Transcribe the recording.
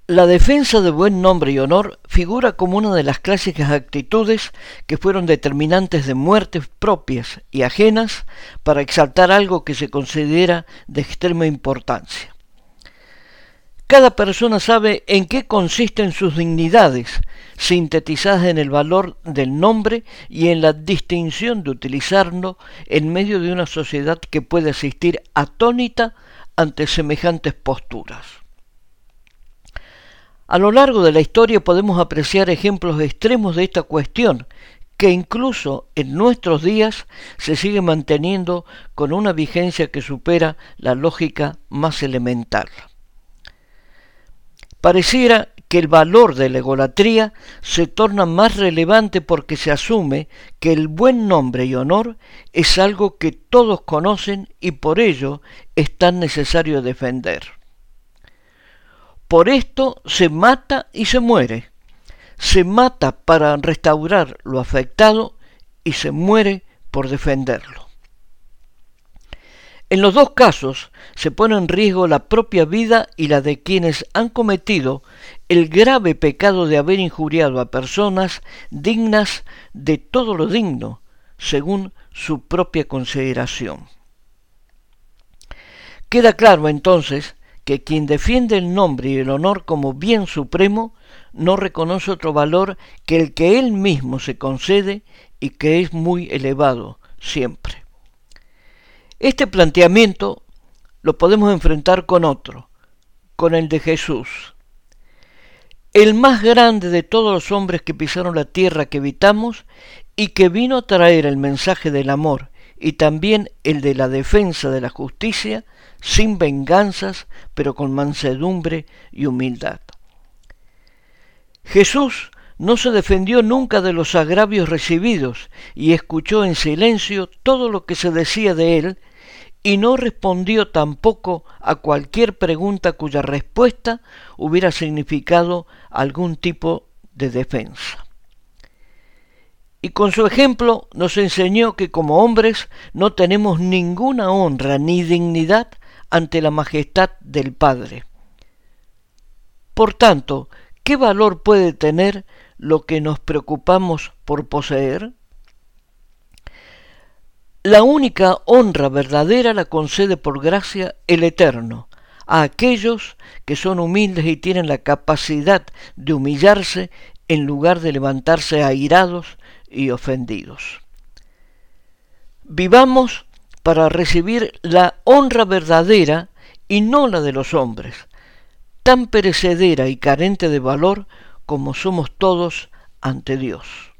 La defensa de buen nombre y honor figura como una de las clásicas actitudes que fueron determinantes de muertes propias y ajenas para exaltar algo que se considera de extrema importancia. Cada persona sabe en qué consisten sus dignidades, sintetizadas en el valor del nombre y en la distinción de utilizarlo en medio de una sociedad que puede asistir atónita ante semejantes posturas. A lo largo de la historia podemos apreciar ejemplos extremos de esta cuestión, que incluso en nuestros días se sigue manteniendo con una vigencia que supera la lógica más elemental. Pareciera que el valor de la egolatría se torna más relevante porque se asume que el buen nombre y honor es algo que todos conocen y por ello es tan necesario defender. Por esto se mata y se muere. Se mata para restaurar lo afectado y se muere por defenderlo. En los dos casos se pone en riesgo la propia vida y la de quienes han cometido el grave pecado de haber injuriado a personas dignas de todo lo digno, según su propia consideración. Queda claro entonces que quien defiende el nombre y el honor como bien supremo no reconoce otro valor que el que él mismo se concede y que es muy elevado siempre. Este planteamiento lo podemos enfrentar con otro, con el de Jesús. El más grande de todos los hombres que pisaron la tierra que habitamos y que vino a traer el mensaje del amor y también el de la defensa de la justicia, sin venganzas, pero con mansedumbre y humildad. Jesús no se defendió nunca de los agravios recibidos y escuchó en silencio todo lo que se decía de él y no respondió tampoco a cualquier pregunta cuya respuesta hubiera significado algún tipo de defensa. Y con su ejemplo nos enseñó que como hombres no tenemos ninguna honra ni dignidad ante la majestad del Padre. Por tanto, ¿qué valor puede tener lo que nos preocupamos por poseer? La única honra verdadera la concede por gracia el Eterno a aquellos que son humildes y tienen la capacidad de humillarse en lugar de levantarse airados y ofendidos. Vivamos para recibir la honra verdadera y no la de los hombres, tan perecedera y carente de valor como somos todos ante Dios.